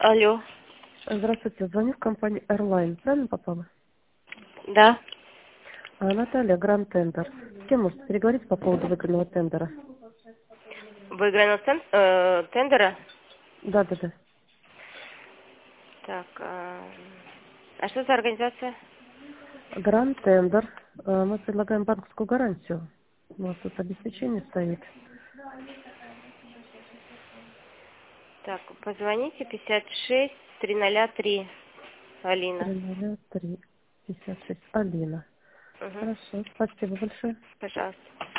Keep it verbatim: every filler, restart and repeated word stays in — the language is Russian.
Алло. Здравствуйте, звоню в компанию Airline. Правильно попала? Да. А, Наталья, Гранд Тендер. С кем можете переговорить по поводу выигранного тендера? Выигранного тен- э, тендера? Да, да, да. Так, а... а что за организация? Гранд Тендер. А, Мы предлагаем банковскую гарантию. У нас тут обеспечение стоит. Так, позвоните пятьдесят шесть триста три. Алина. три ноль три пятьдесят шесть. Алина. Угу. Хорошо, спасибо большое. Пожалуйста.